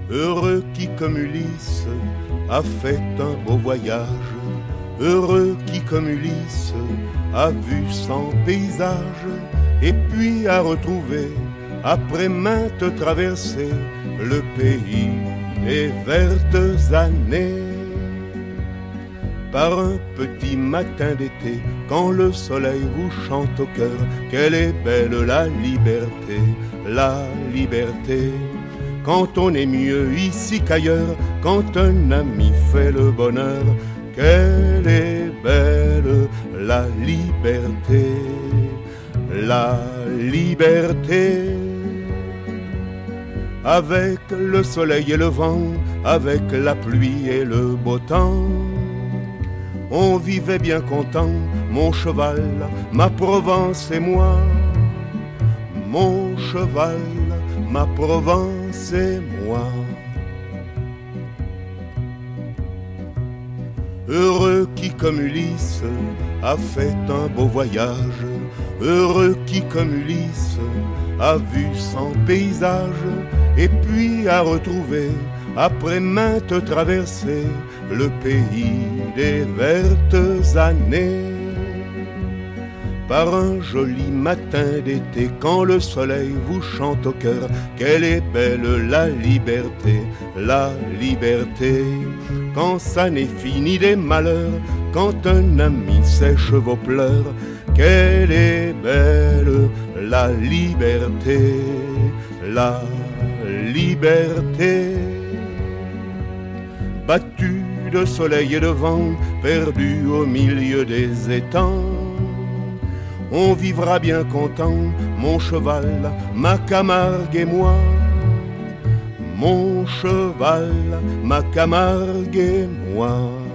Heureux qui comme Ulysse a fait un beau voyage, heureux qui comme Ulysse a vu 100 paysages, et puis a retrouvé, après maintes traversées, le pays des vertes années. Par un petit matin d'été, quand le soleil vous chante au cœur, quelle est belle la liberté, la liberté. Quand on est mieux ici qu'ailleurs, quand un ami fait le bonheur, quelle est belle la liberté, la liberté. Avec le soleil et le vent, avec la pluie et le beau temps, on vivait bien content, mon cheval, ma Provence et moi. Mon cheval, ma Provence et moi. Heureux qui comme Ulysse a fait un beau voyage, heureux qui comme Ulysse a vu 100 paysages, et puis a retrouvé, après maintes traversées, le pays des vertes années. Par un joli matin d'été, quand le soleil vous chante au cœur, quelle est belle la liberté, la liberté. Quand ça n'est fini des malheurs, quand un ami sèche vos pleurs, quelle est belle la liberté, la liberté. Battu de soleil et de vent, perdu au milieu des étangs, on vivra bien content, mon cheval, ma Camargue et moi. Mon cheval, ma Camargue et moi.